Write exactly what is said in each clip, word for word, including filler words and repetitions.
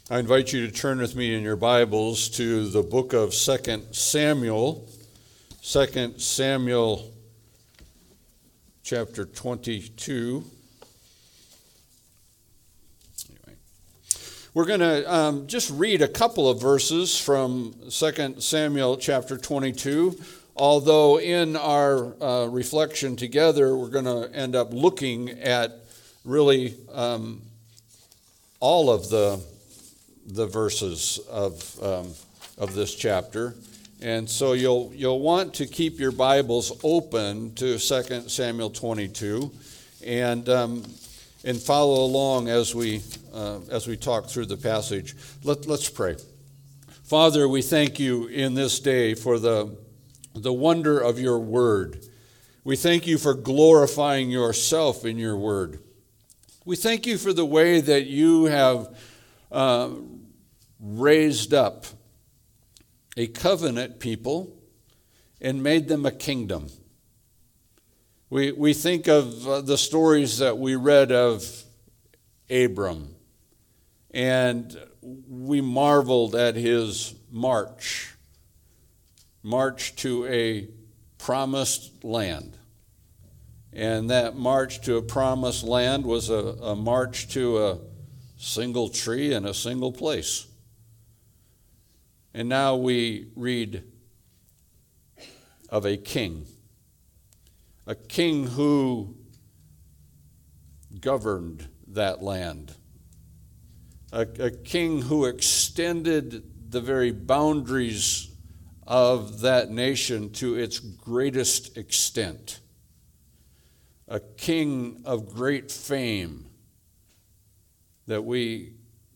I invite you to turn with me in your Bibles to the book of Second Samuel, Second Samuel chapter twenty-two. Anyway, we're going to um, just read a couple of verses from Second Samuel chapter twenty-two, although in our uh, reflection together, we're going to end up looking at really um, all of the the verses of um, of this chapter, and so you'll you'll want to keep your Bibles open to Second Samuel twenty-two, and um, and follow along as we uh, as we talk through the passage. Let let's pray. Father, we thank you in this day for the the wonder of your word. We thank you for glorifying yourself in your word. We thank you for the way that you have uh, raised up a covenant people and made them a kingdom. We we think of uh, the stories that we read of Abram, and we marveled at his march, march to a promised land. And that march to a promised land was a, a march to a single tree in a single place. And now we read of a king, a king who governed that land, a, a king who extended the very boundaries of that nation to its greatest extent, a king of great fame that we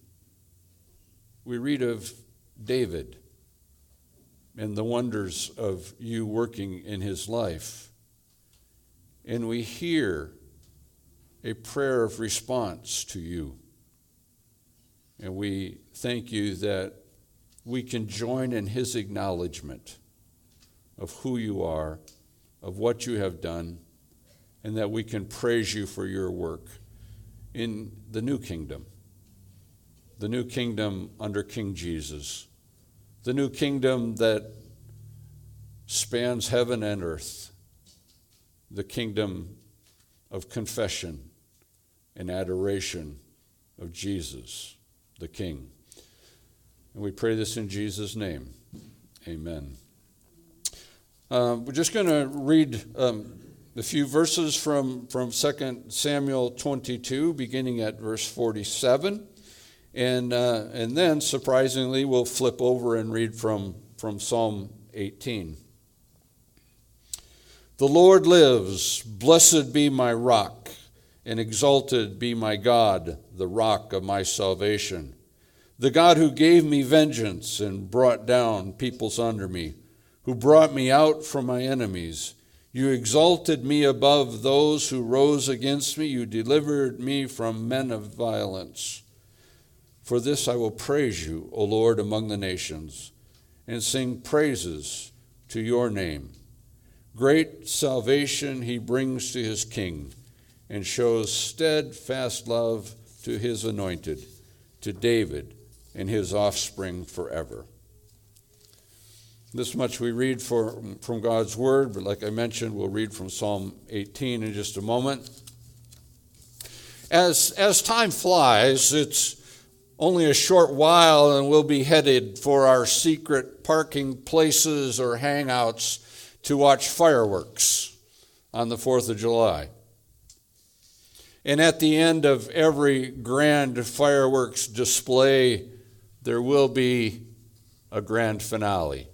we read of David and the wonders of you working in his life. And we hear a prayer of response to you. And we thank you that we can join in his acknowledgement of who you are, of what you have done, and that we can praise you for your work in the new kingdom, the new kingdom under King Jesus, the new kingdom that spans heaven and earth, the kingdom of confession and adoration of Jesus, the King. And we pray this in Jesus' name. Amen. Uh, we're just going to read um, a few verses from, from Second Samuel twenty-two, beginning at verse forty-seven. And uh, and then, surprisingly, we'll flip over and read from, from Psalm eighteen. The Lord lives, blessed be my rock, and exalted be my God, the rock of my salvation. The God who gave me vengeance and brought down peoples under me, who brought me out from my enemies. You exalted me above those who rose against me. You delivered me from men of violence. For this I will praise you, O Lord, among the nations, and sing praises to your name. Great salvation he brings to his king, and shows steadfast love to his anointed, to David and his offspring forever. This much we read for, from God's word, but like I mentioned, we'll read from Psalm eighteen in just a moment. As, as time flies, it's only a short while and we'll be headed for our secret parking places or hangouts to watch fireworks on the fourth of July. And at the end of every grand fireworks display, there will be a grand finale.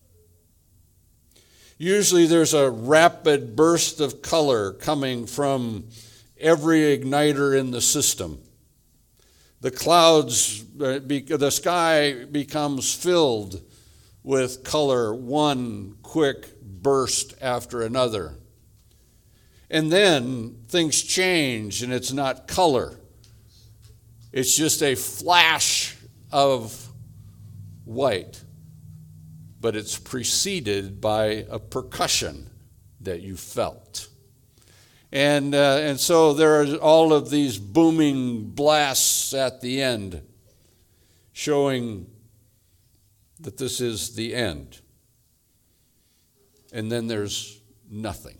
Usually there's a rapid burst of color coming from every igniter in the system. The clouds, the sky becomes filled with color, one quick burst after another. And then things change and it's not color. It's just a flash of white, but it's preceded by a percussion that you felt. And uh, and so there are all of these booming blasts at the end, showing that this is the end. And then there's nothing.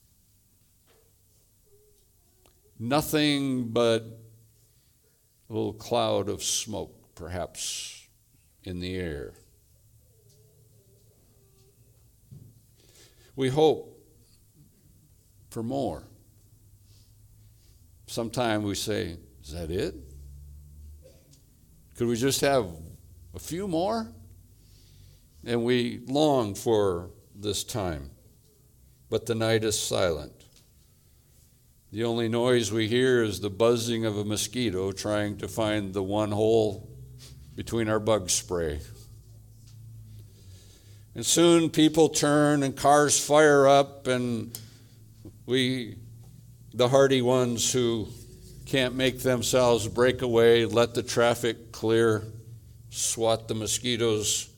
Nothing but a little cloud of smoke, perhaps, in the air. We hope for more. Sometimes we say, is that it? Could we just have a few more? And we long for this time. But the night is silent. The only noise we hear is the buzzing of a mosquito trying to find the one hole between our bug spray. And soon people turn and cars fire up, and we, the hardy ones who can't make themselves break away, let the traffic clear, swat the mosquitoes,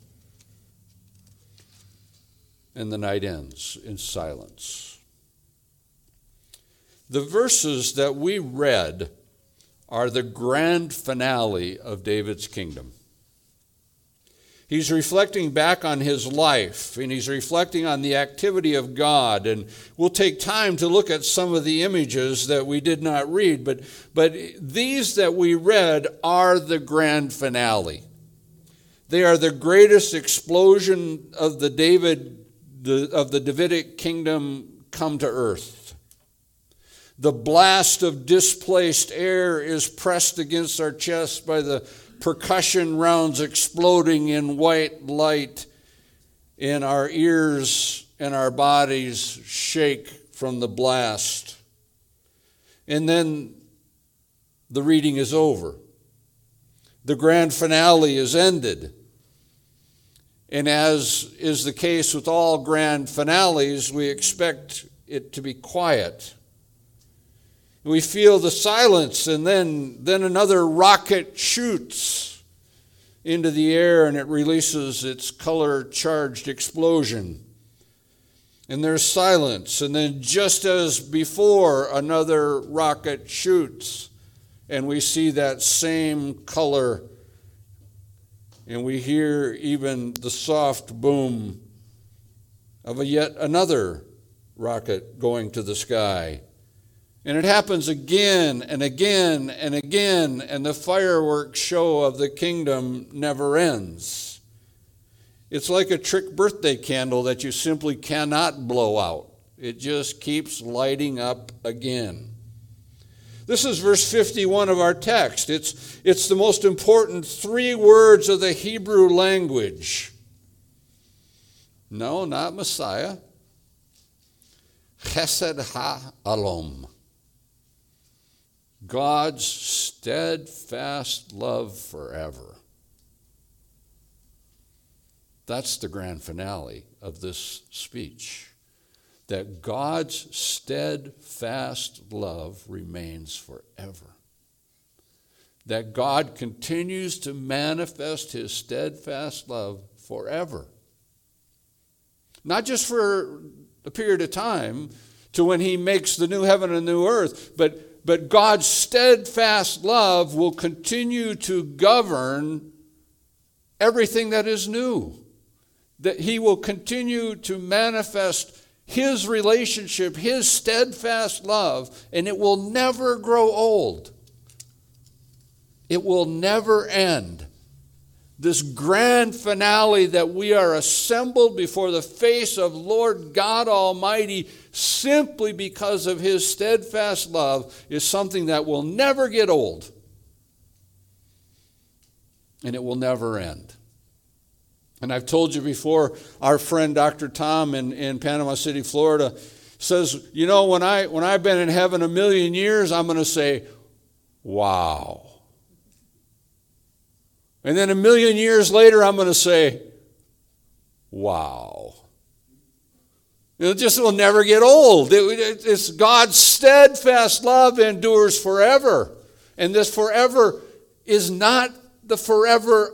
and the night ends in silence. The verses that we read are the grand finale of David's kingdom. He's reflecting back on his life, and he's reflecting on the activity of God. And we'll take time to look at some of the images that we did not read, but, but these that we read are the grand finale. They are the greatest explosion of the David, the, of the Davidic kingdom come to earth. The blast of displaced air is pressed against our chest by the percussion rounds exploding in white light, and our ears and our bodies shake from the blast. And then the reading is over. The grand finale is ended. And as is the case with all grand finales, we expect it to be quiet. We feel the silence, and then, then another rocket shoots into the air, and it releases its color-charged explosion. And there's silence, and then just as before, another rocket shoots, and we see that same color, and we hear even the soft boom of a yet another rocket going to the sky. And it happens again and again and again, and the fireworks show of the kingdom never ends. It's like a trick birthday candle that you simply cannot blow out. It just keeps lighting up again. This is verse fifty-one of our text. It's, it's the most important three words of the Hebrew language. No, not Messiah. Chesed ha'alom. God's steadfast love forever. That's the grand finale of this speech. That God's steadfast love remains forever. That God continues to manifest his steadfast love forever. Not just for a period of time to when he makes the new heaven and new earth, but But God's steadfast love will continue to govern everything that is new. That he will continue to manifest his relationship, his steadfast love, and it will never grow old. It will never end. This grand finale that we are assembled before the face of Lord God Almighty simply because of his steadfast love is something that will never get old. And it will never end. And I've told you before, our friend Doctor Tom in, in Panama City, Florida, says, you know, when, I, when I've been in heaven a million years, I'm going to say, wow. And then a million years later, I'm going to say, wow. It just will never get old. It, it's God's steadfast love endures forever. And this forever is not the forever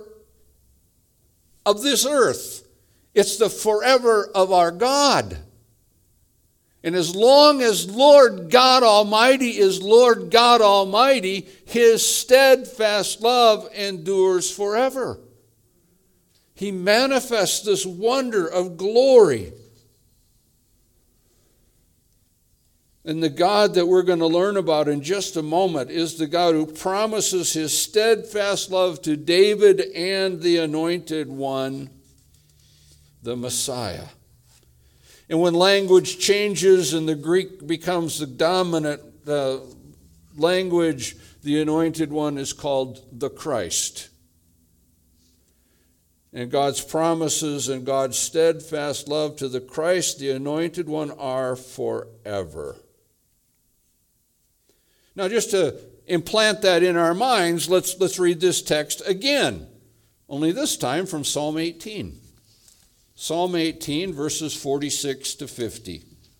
of this earth. It's the forever of our God. And as long as Lord God Almighty is Lord God Almighty, his steadfast love endures forever. He manifests this wonder of glory. And the God that we're going to learn about in just a moment is the God who promises his steadfast love to David and the Anointed One, the Messiah. And when language changes and the Greek becomes the dominant uh, language, the Anointed One is called the Christ. And God's promises and God's steadfast love to the Christ, the Anointed One, are forever. Now, just to implant that in our minds, let's, let's read this text again, only this time from Psalm eighteen. Psalm eighteen, verses forty-six to fifty.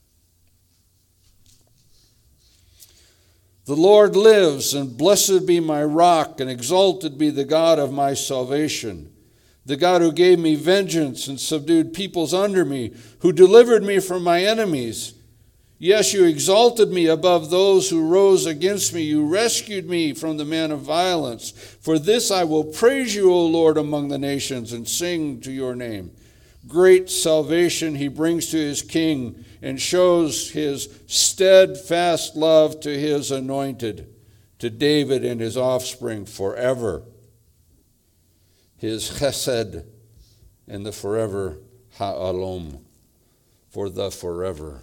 The Lord lives, and blessed be my rock, and exalted be the God of my salvation. The God who gave me vengeance and subdued peoples under me, who delivered me from my enemies. Yes, you exalted me above those who rose against me. You rescued me from the man of violence. For this I will praise you, O Lord, among the nations, and sing to your name. Great salvation he brings to his king, and shows his steadfast love to his anointed, to David and his offspring forever. His chesed and the forever ha'alom, for the forever.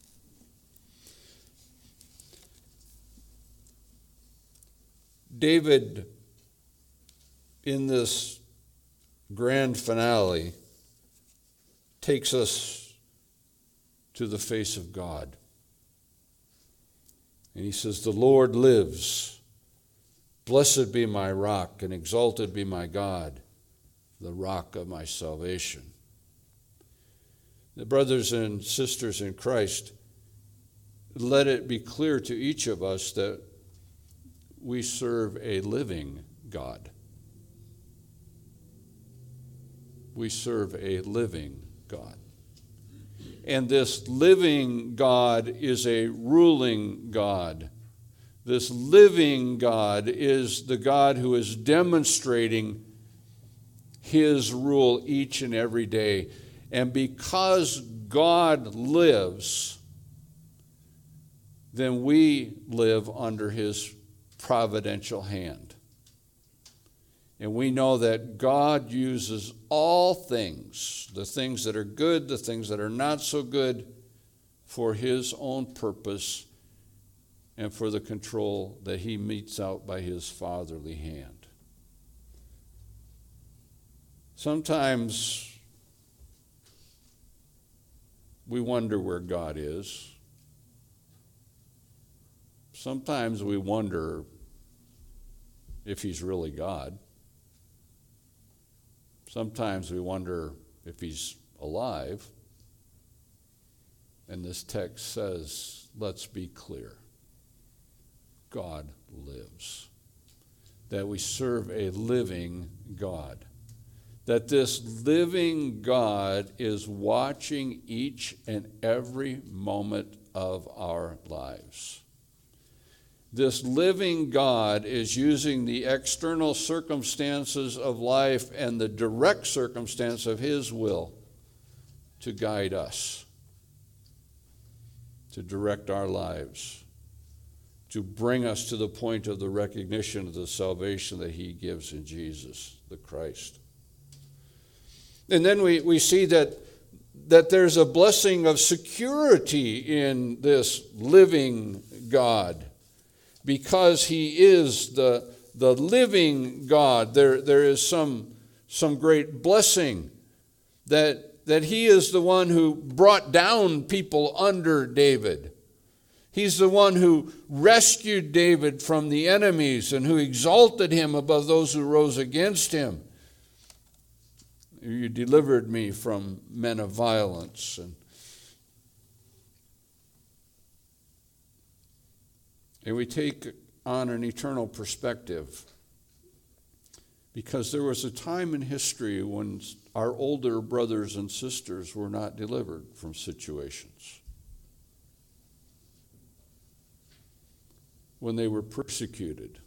David, in this grand finale, takes us to the face of God. And he says, the Lord lives. Blessed be my rock, and exalted be my God, the rock of my salvation. The brothers and sisters in Christ, let it be clear to each of us that we serve a living God. We serve a living God. And this living God is a ruling God. This living God is the God who is demonstrating his rule each and every day. And because God lives, then we live under his providential hand. And we know that God uses all things, the things that are good, the things that are not so good, for his own purpose and for the control that he metes out by his fatherly hand. Sometimes we wonder where God is. Sometimes we wonder if he's really God. Sometimes we wonder if he's alive. And this text says, let's be clear. God lives. That we serve a living God. That this living God is watching each and every moment of our lives. This living God is using the external circumstances of life and the direct circumstance of his will to guide us, to direct our lives, to bring us to the point of the recognition of the salvation that he gives in Jesus, the Christ. And then we, we see that, that there's a blessing of security in this living God. Because he is the, the living God, there, there is some, some great blessing that, that he is the one who brought down people under David. He's the one who rescued David from the enemies and who exalted him above those who rose against him. You delivered me from men of violence. And And we take on an eternal perspective, because there was a time in history when our older brothers and sisters were not delivered from situations. when they were persecuted,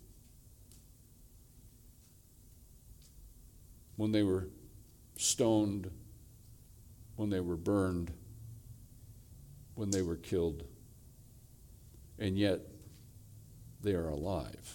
when they were stoned, when they were burned, when they were killed, and yet they are alive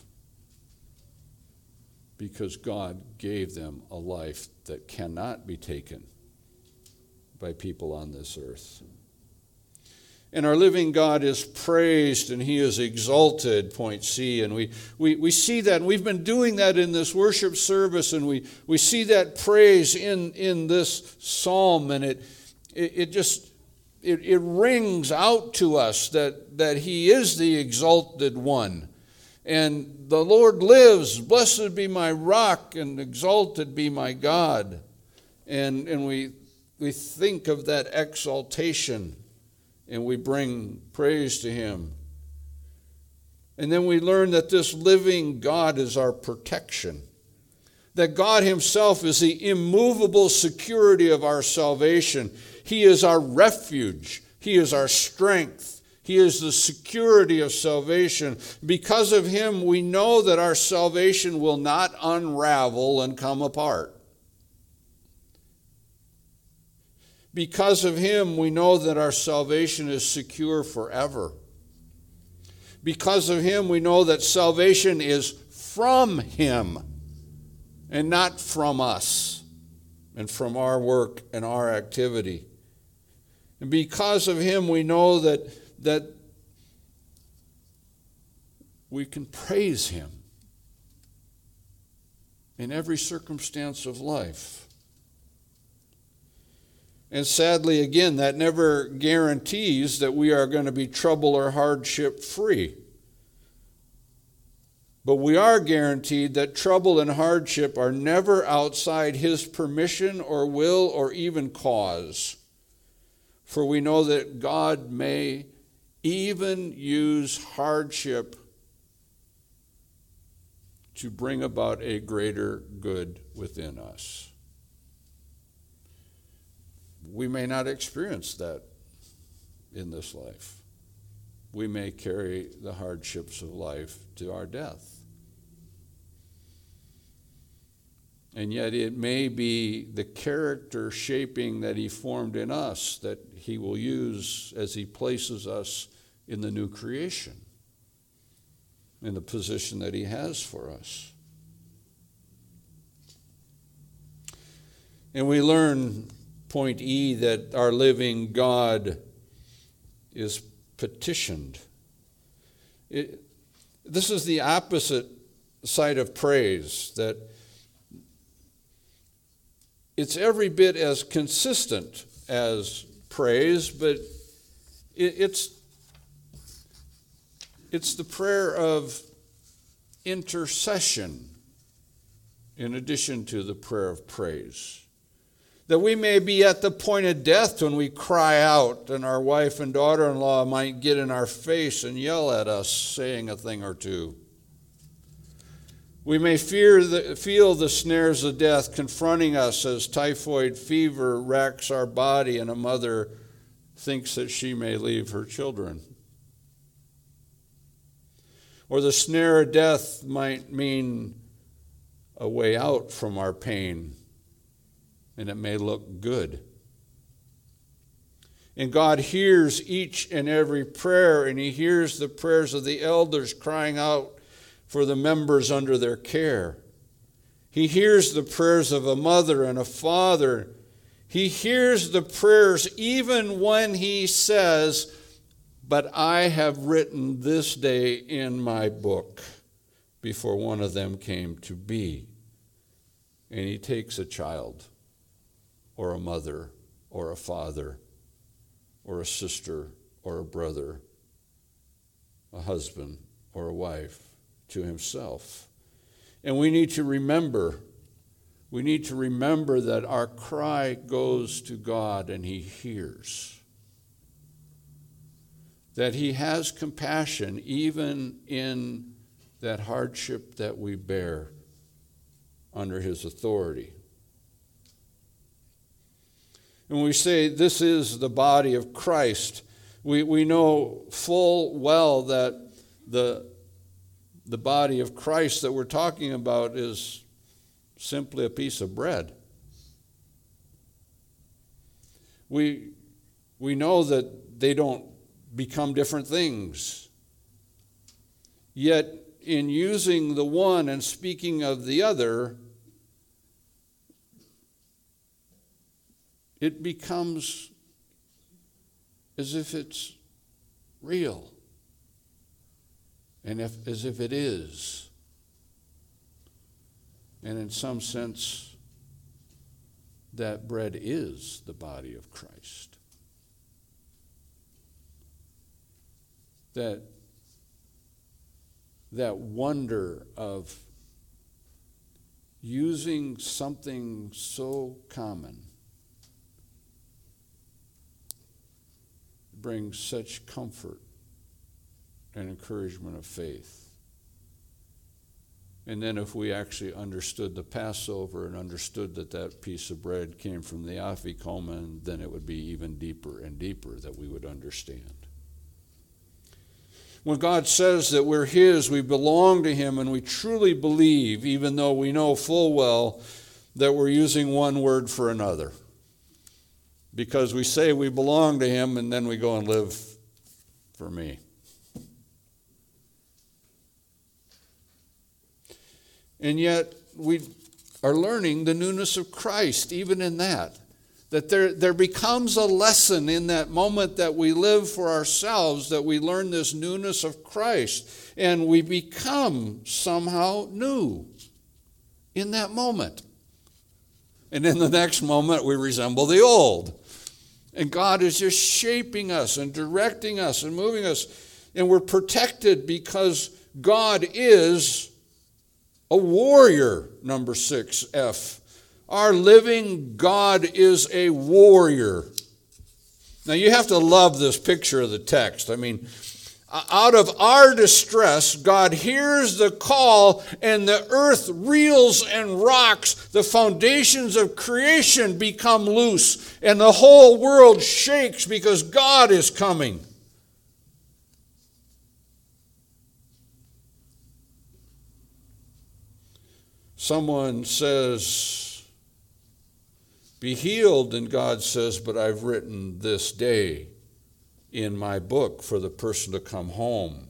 because God gave them a life that cannot be taken by people on this earth. And our living God is praised and he is exalted, point C. And we, we, we see that, and we've been doing that in this worship service, and we, we see that praise in, in this psalm, and it, it, it just, it, it rings out to us that, that he is the exalted one. And the Lord lives, blessed be my rock, and exalted be my God. And, and we, we think of that exaltation, and we bring praise to him. And then we learn that this living God is our protection. That God himself is the immovable security of our salvation. He is our refuge. He is our strength. He is the security of salvation. Because of him, we know that our salvation will not unravel and come apart. Because of him, we know that our salvation is secure forever. Because of him, we know that salvation is from him and not from us and from our work and our activity. And because of him, we know that, that we can praise him in every circumstance of life. And sadly, again, that never guarantees that we are going to be trouble or hardship free. But we are guaranteed that trouble and hardship are never outside his permission or will or even cause. For we know that God may even use hardship to bring about a greater good within us. We may not experience that in this life. We may carry the hardships of life to our death. And yet it may be the character shaping that he formed in us that he will use as he places us in the new creation, in the position that he has for us. And we learn, point E, that our living God is petitioned. It, this is the opposite side of praise, that it's every bit as consistent as praise, but it, it's, it's the prayer of intercession in addition to the prayer of praise. That we may be at the point of death when we cry out, and our wife and daughter-in-law might get in our face and yell at us, saying a thing or two. We may fear the, feel the snares of death confronting us as typhoid fever racks our body and a mother thinks that she may leave her children. Or the snare of death might mean a way out from our pain, and it may look good. And God hears each and every prayer, and he hears the prayers of the elders crying out for the members under their care. He hears the prayers of a mother and a father. He hears the prayers even when he says, "But I have written this day in my book," before one of them came to be. And he takes a child, or a mother, or a father, or a sister, or a brother, a husband, or a wife, to himself. And we need to remember, we need to remember that our cry goes to God and he hears. That he has compassion even in that hardship that we bear under his authority. And when we say this is the body of Christ, we, we know full well that the the body of Christ that we're talking about is simply a piece of bread. We, we know that they don't become different things. Yet, in using the one and speaking of the other, it becomes as if it's real, and if, as if it is. And in some sense, that bread is the body of Christ. That, that wonder of using something so common brings such comfort and encouragement of faith. And then if we actually understood the Passover and understood that that piece of bread came from the Afikomen, then it would be even deeper and deeper that we would understand. When God says that we're His, we belong to Him, and we truly believe, even though we know full well that we're using one word for another. Because we say we belong to Him, and then we go and live for me. And yet we are learning the newness of Christ, even in that. That there, there becomes a lesson in that moment that we live for ourselves, that we learn this newness of Christ. And we become somehow new in that moment. And in the next moment, we resemble the old. And God is just shaping us and directing us and moving us. And we're protected because God is a warrior, number six F. Our living God is a warrior. Now you have to love this picture of the text. I mean, out of our distress, God hears the call and the earth reels and rocks. The foundations of creation become loose and the whole world shakes because God is coming. Someone says, be healed, and God says, but I've written this day in my book for the person to come home.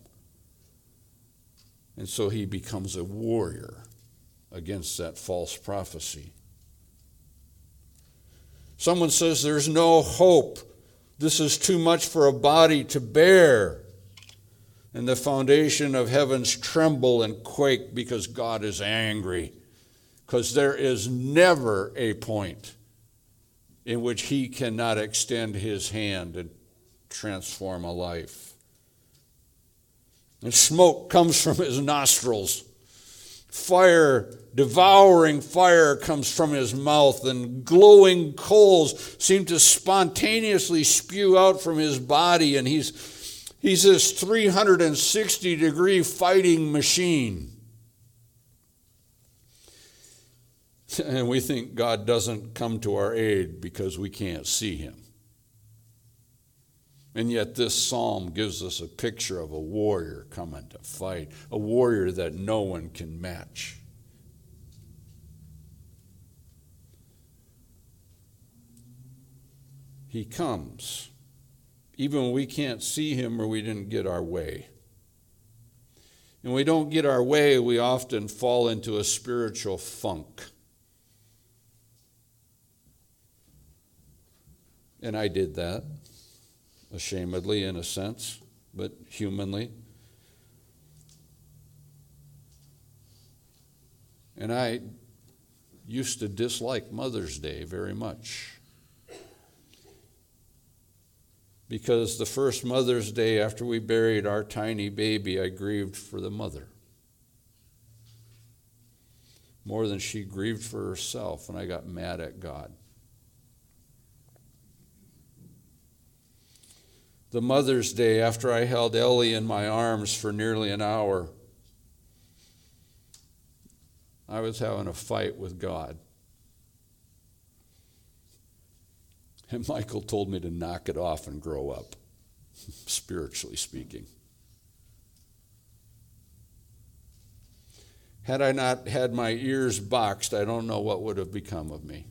And so he becomes a warrior against that false prophecy. Someone says there's no hope. This is too much for a body to bear. And the foundation of heavens tremble and quake because God is angry. Because there is never a point in which He cannot extend His hand and transform a life. And smoke comes from His nostrils. Fire, devouring fire comes from His mouth, and glowing coals seem to spontaneously spew out from His body, and He's, he's this three hundred sixty degree fighting machine. And we think God doesn't come to our aid because we can't see Him. And yet this psalm gives us a picture of a warrior coming to fight, a warrior that no one can match. He comes, even when we can't see Him or we didn't get our way. And when we don't get our way, we often fall into a spiritual funk. And I did that, ashamedly in a sense, but humanly. And I used to dislike Mother's Day very much. Because the first Mother's Day after we buried our tiny baby, I grieved for the mother. More than she grieved for herself, and I got mad at God. The Mother's Day after I held Ellie in my arms for nearly an hour, I was having a fight with God. And Michael told me to knock it off and grow up, spiritually speaking. Had I not had my ears boxed, I don't know what would have become of me.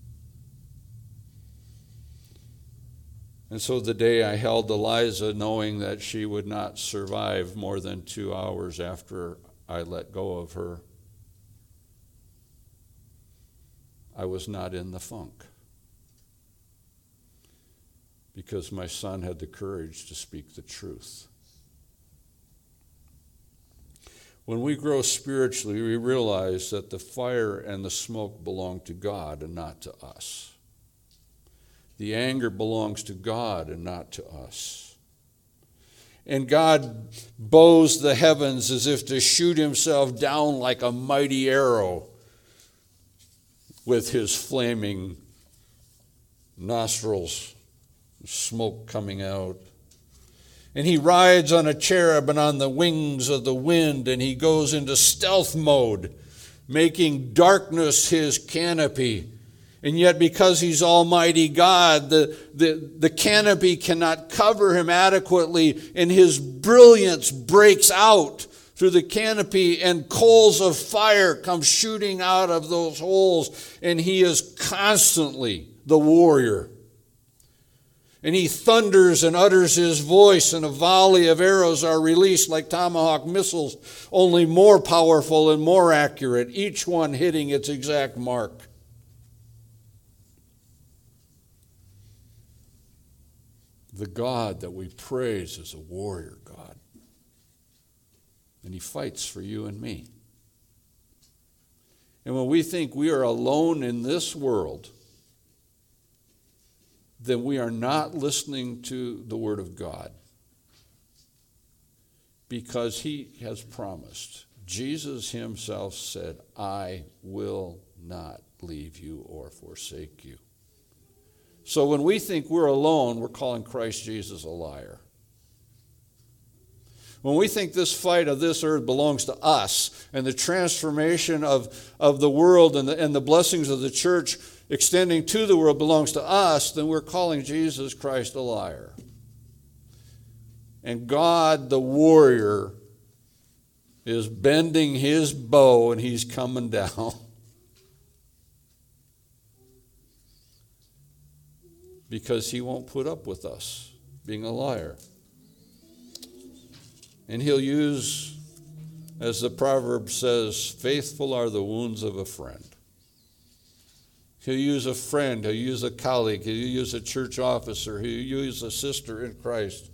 And so the day I held Eliza, knowing that she would not survive more than two hours after I let go of her, I was not in the funk, because my son had the courage to speak the truth. When we grow spiritually, we realize that the fire and the smoke belong to God and not to us. The anger belongs to God and not to us. And God bows the heavens as if to shoot himself down like a mighty arrow with his flaming nostrils, smoke coming out. And he rides on a cherub and on the wings of the wind, and he goes into stealth mode, making darkness his canopy. And yet, because he's Almighty God, the, the, the canopy cannot cover him adequately, and his brilliance breaks out through the canopy, and coals of fire come shooting out of those holes, and he is constantly the warrior. And he thunders and utters his voice, and a volley of arrows are released like tomahawk missiles, only more powerful and more accurate, each one hitting its exact mark. The God that we praise is a warrior God. And he fights for you and me. And when we think we are alone in this world, then we are not listening to the Word of God. Because he has promised. Jesus himself said, I will not leave you or forsake you. So when we think we're alone, we're calling Christ Jesus a liar. When we think this fight of this earth belongs to us, and the transformation of, of the world and the, and the blessings of the church extending to the world belongs to us, then we're calling Jesus Christ a liar. And God, the warrior, is bending his bow and he's coming down. Because he won't put up with us being a liar. And he'll use, as the proverb says, faithful are the wounds of a friend. He'll use a friend, he'll use a colleague, he'll use a church officer, he'll use a sister in Christ.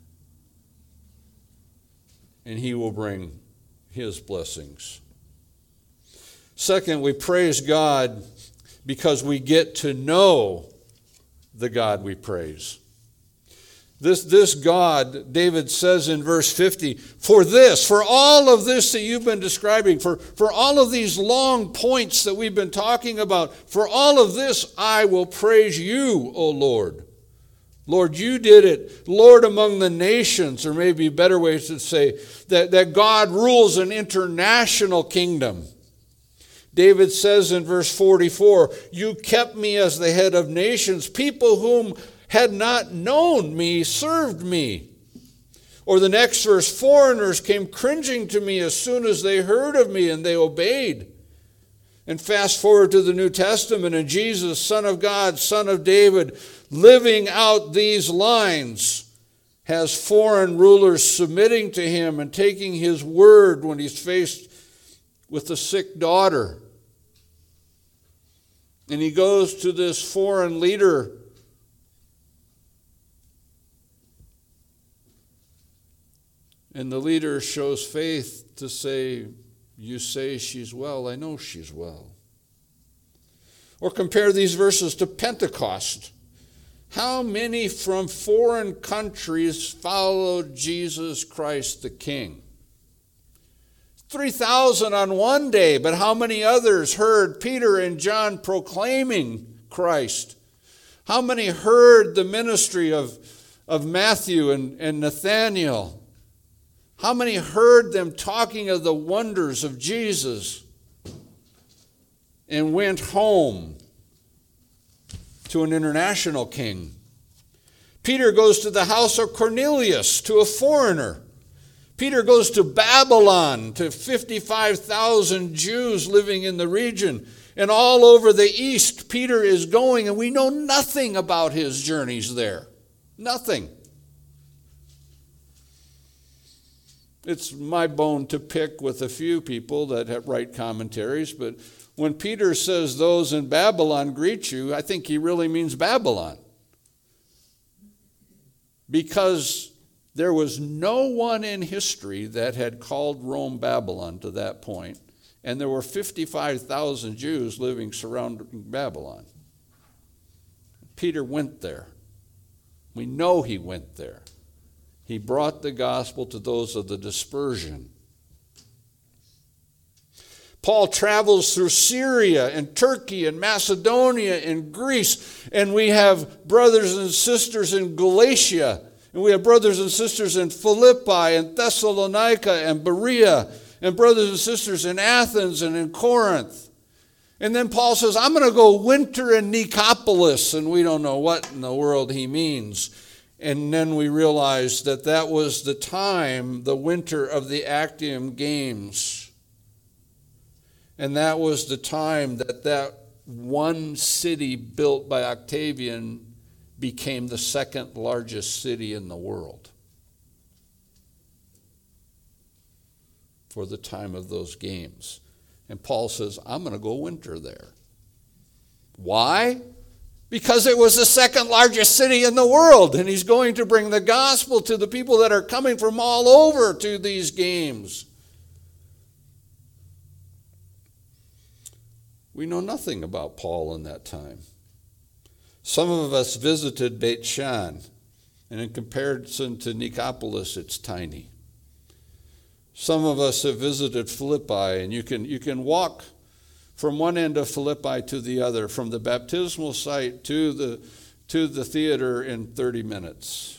And he will bring his blessings. Second, we praise God because we get to know the God we praise. This, this God, David says in verse fifty, for this, for all of this that you've been describing, for, for all of these long points that we've been talking about, for all of this I will praise you, O Lord. Lord, you did it. Lord among the nations, or maybe better ways to say that, that God rules an international kingdom. David says in verse forty-four, you kept me as the head of nations. People whom had not known me served me. Or the next verse, foreigners came cringing to me as soon as they heard of me, and they obeyed. And fast forward to the New Testament, and Jesus, Son of God, Son of David, living out these lines, has foreign rulers submitting to him and taking his word when he's faced with a sick daughter. And he goes to this foreign leader and the leader shows faith to say, you say she's well, I know she's well. Or compare these verses to Pentecost. How many from foreign countries followed Jesus Christ the King? three thousand on one day, but how many others heard Peter and John proclaiming Christ? How many heard the ministry of, of Matthew and, and Nathaniel? How many heard them talking of the wonders of Jesus and went home to an international king? Peter goes to the house of Cornelius, to a foreigner. Peter goes to Babylon, to fifty-five thousand Jews living in the region. And all over the east, Peter is going, and we know nothing about his journeys there. Nothing. It's my bone to pick with a few people that have write commentaries, but when Peter says those in Babylon greet you, I think he really means Babylon. Because there was no one in history that had called Rome Babylon to that point. And there were fifty-five thousand Jews living surrounding Babylon. Peter went there. We know he went there. He brought the gospel to those of the dispersion. Paul travels through Syria and Turkey and Macedonia and Greece. And we have brothers and sisters in Galatia. And we have brothers and sisters in Philippi and Thessalonica and Berea. And brothers and sisters in Athens and in Corinth. And then Paul says, I'm going to go winter in Nicopolis. And we don't know what in the world he means. And then we realize that that was the time, the winter of the Actium Games. And that was the time that that one city built by Octavian became the second largest city in the world. For the time of those games. And Paul says, I'm going to go winter there. Why? Because it was the second largest city in the world. And he's going to bring the gospel to the people that are coming from all over to these games. We know nothing about Paul in that time. Some of us visited Beit Shan. And in comparison to Nicopolis, it's tiny. Some of us have visited Philippi, and you can, you can walk from one end of Philippi to the other, from the baptismal site to the, to the theater in thirty minutes.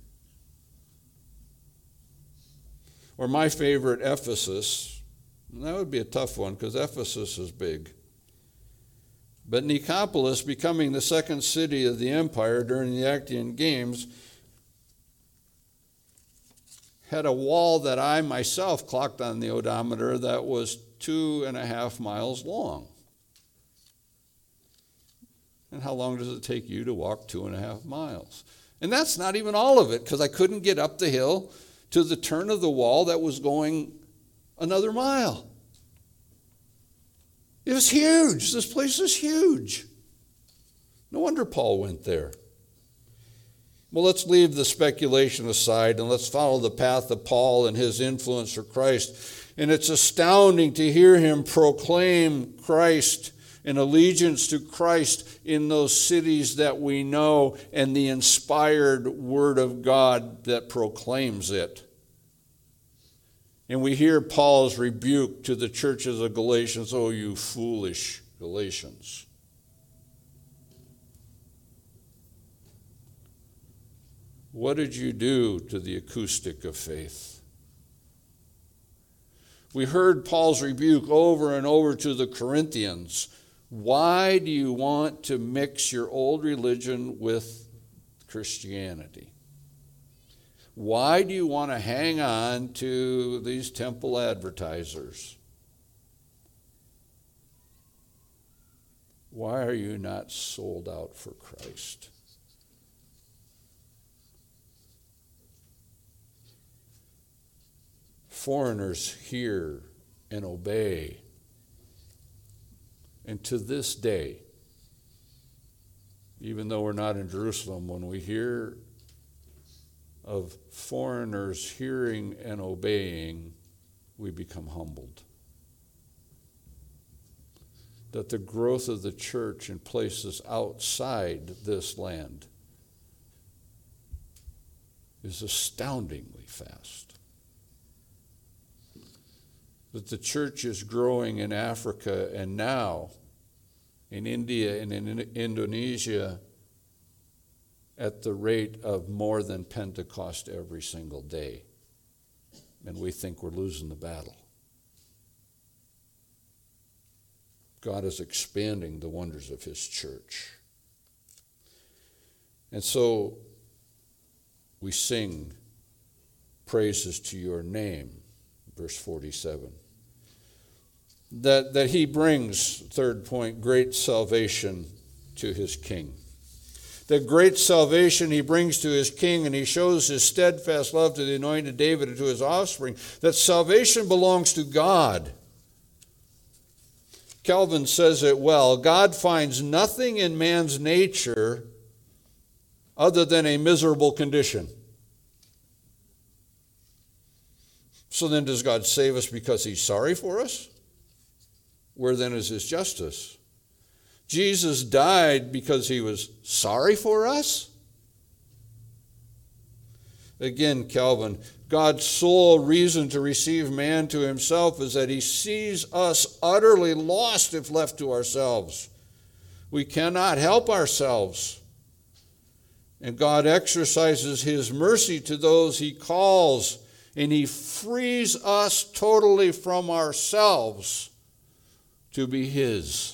Or my favorite, Ephesus. And that would be a tough one because Ephesus is big. But Nicopolis, becoming the second city of the empire during the Actian Games, had a wall that I myself clocked on the odometer that was two and a half miles long. And how long does it take you to walk two and a half miles? And that's not even all of it, because I couldn't get up the hill to the turn of the wall that was going another mile. It was huge. This place is huge. No wonder Paul went there. Well, let's leave the speculation aside and let's follow the path of Paul and his influence for Christ. And it's astounding to hear him proclaim Christ and allegiance to Christ in those cities that we know and the inspired word of God that proclaims it. And we hear Paul's rebuke to the churches of Galatians, oh, you foolish Galatians. What did you do to the acoustic of faith? We heard Paul's rebuke over and over to the Corinthians. Why do you want to mix your old religion with Christianity? Why do you want to hang on to these temple advertisers? Why are you not sold out for Christ? Foreigners hear and obey. And to this day, even though we're not in Jerusalem, when we hear of foreigners hearing and obeying, we become humbled. That the growth of the church in places outside this land is astoundingly fast. That the church is growing in Africa and now in India and in Indonesia at the rate of more than Pentecost every single day. And we think we're losing the battle. God is expanding the wonders of his church. And so we sing praises to your name, verse forty-seven. That, that he brings, third point, great salvation to his king. That great salvation he brings to his king, and he shows his steadfast love to the anointed David and to his offspring. That salvation belongs to God. Calvin says it well. God finds nothing in man's nature other than a miserable condition. So then does God save us because he's sorry for us? Where then is his justice? Jesus died because he was sorry for us? Again, Calvin, God's sole reason to receive man to himself is that he sees us utterly lost if left to ourselves. We cannot help ourselves. And God exercises his mercy to those he calls, and he frees us totally from ourselves to be his.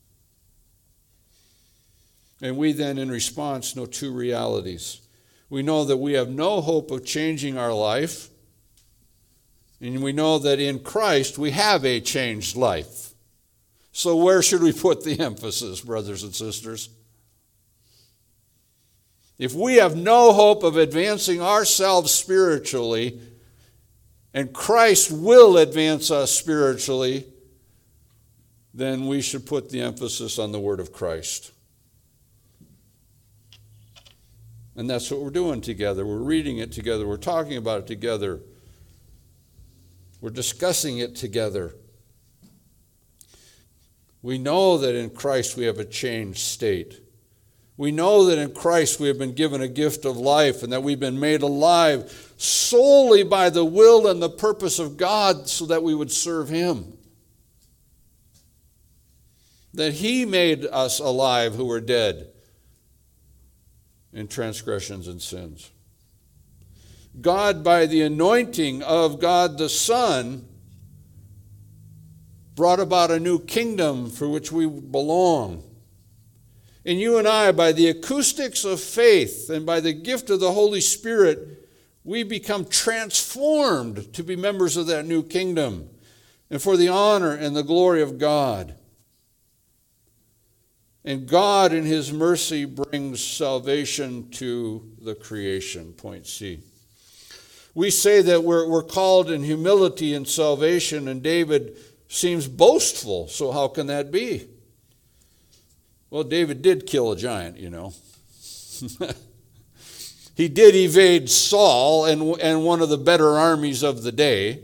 And we then, in response, know two realities. We know that we have no hope of changing our life, and we know that in Christ we have a changed life. So where should we put the emphasis, brothers and sisters? If we have no hope of advancing ourselves spiritually, and Christ will advance us spiritually, then we should put the emphasis on the word of Christ. And that's what we're doing together. We're reading it together. We're talking about it together. We're discussing it together. We know that in Christ we have a changed state. We know that in Christ we have been given a gift of life and that we've been made alive solely by the will and the purpose of God so that we would serve him. That he made us alive who were dead in transgressions and sins. God, by the anointing of God the Son, brought about a new kingdom for which we belong. And you and I, by the acoustics of faith and by the gift of the Holy Spirit, we become transformed to be members of that new kingdom and for the honor and the glory of God. And God in his mercy brings salvation to the creation. Point C. We say that we're, we're called in humility and salvation, and David seems boastful. So how can that be? Well, David did kill a giant, you know. He did evade Saul and, and one of the better armies of the day.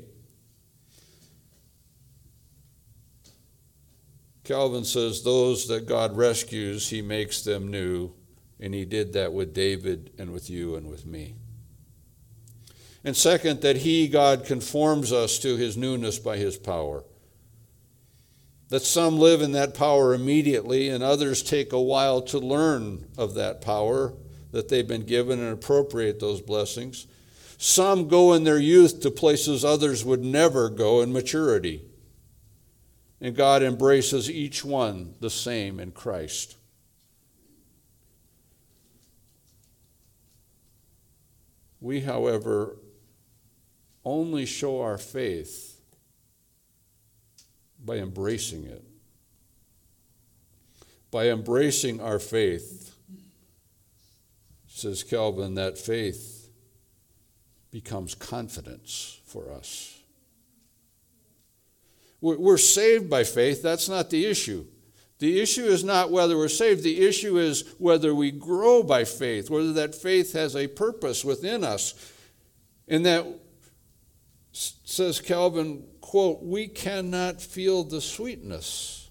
Calvin says, those that God rescues, he makes them new, and he did that with David and with you and with me. And second, that he, God, conforms us to his newness by his power. That some live in that power immediately, and others take a while to learn of that power that they've been given and appropriate those blessings. Some go in their youth to places others would never go in maturity. And God embraces each one the same in Christ. We, however, only show our faith by embracing it. By embracing our faith, says Calvin, that faith becomes confidence for us. We're saved by faith. That's not the issue. The issue is not whether we're saved. The issue is whether we grow by faith, whether that faith has a purpose within us. And that, says Calvin, quote, we cannot feel the sweetness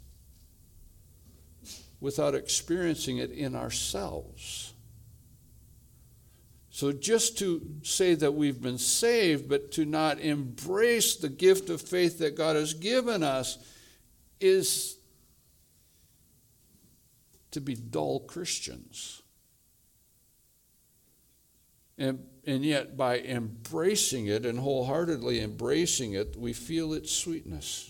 without experiencing it in ourselves. So just to say that we've been saved, but to not embrace the gift of faith that God has given us is to be dull Christians. And, and yet by embracing it and wholeheartedly embracing it, we feel its sweetness.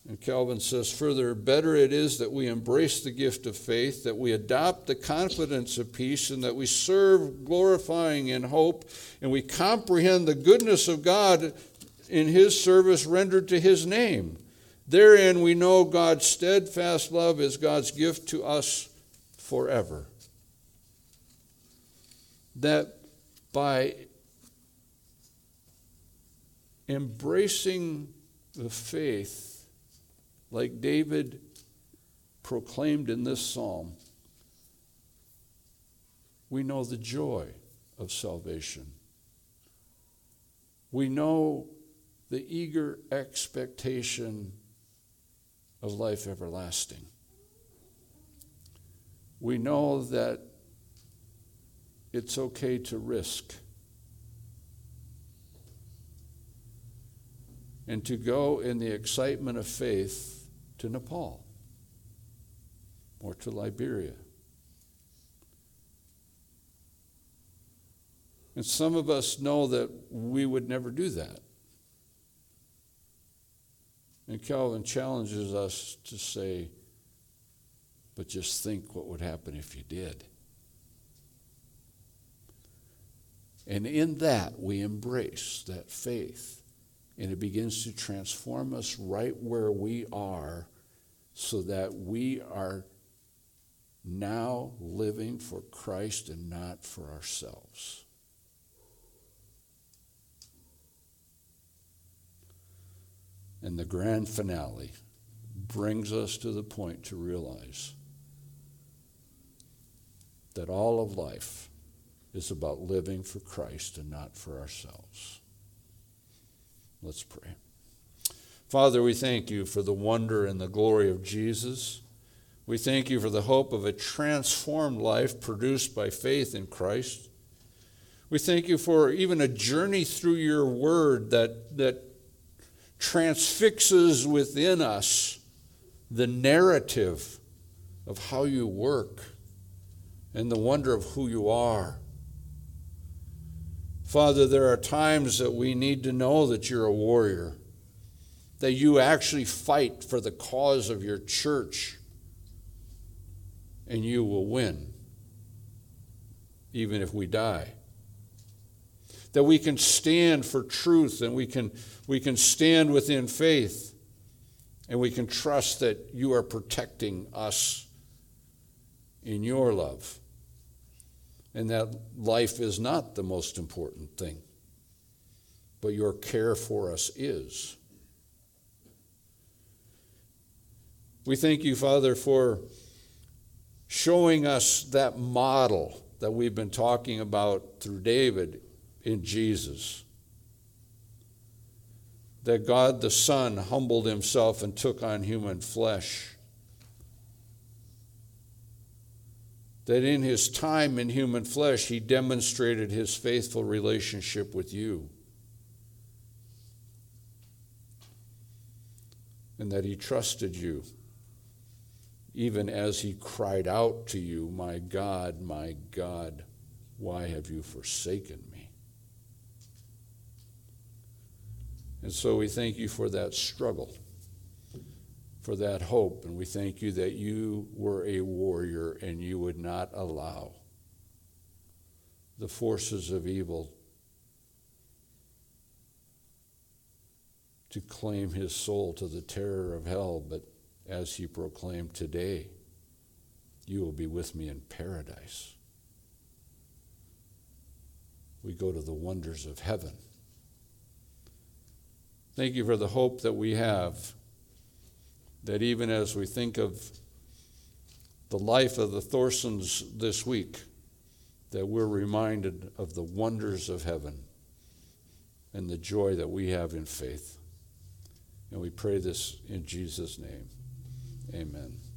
And Calvin says further, better it is that we embrace the gift of faith, that we adopt the confidence of peace, and that we serve glorifying in hope, and we comprehend the goodness of God in his service rendered to his name. Therein we know God's steadfast love is God's gift to us forever. That by embracing the faith, like David proclaimed in this psalm, we know the joy of salvation. We know the eager expectation of life everlasting. We know that it's okay to risk and to go in the excitement of faith to Nepal or to Liberia. And some of us know that we would never do that. And Calvin challenges us to say, but just think what would happen if you did. And in that, we embrace that faith. And it begins to transform us right where we are, so that we are now living for Christ and not for ourselves. And the grand finale brings us to the point to realize that all of life is about living for Christ and not for ourselves. Let's pray. Father, we thank you for the wonder and the glory of Jesus. We thank you for the hope of a transformed life produced by faith in Christ. We thank you for even a journey through your word that, that transfixes within us the narrative of how you work and the wonder of who you are. Father, there are times that we need to know that you're a warrior, that you actually fight for the cause of your church, and you will win, even if we die. That we can stand for truth, and we can, we can stand within faith, and we can trust that you are protecting us in your love. And that life is not the most important thing, but your care for us is. We thank you, Father, for showing us that model that we've been talking about through David in Jesus. That God the Son humbled himself and took on human flesh. That in his time in human flesh, he demonstrated his faithful relationship with you. And that he trusted you, even as he cried out to you, "My God, my God, why have you forsaken me?" And so we thank you for that struggle, for that hope, and we thank you that you were a warrior and you would not allow the forces of evil to claim his soul to the terror of hell, but as he proclaimed, today you will be with me in paradise. We go to the wonders of heaven. Thank you for the hope that we have, that even as we think of the life of the Thorsons this week, that we're reminded of the wonders of heaven and the joy that we have in faith. And we pray this in Jesus' name. Amen.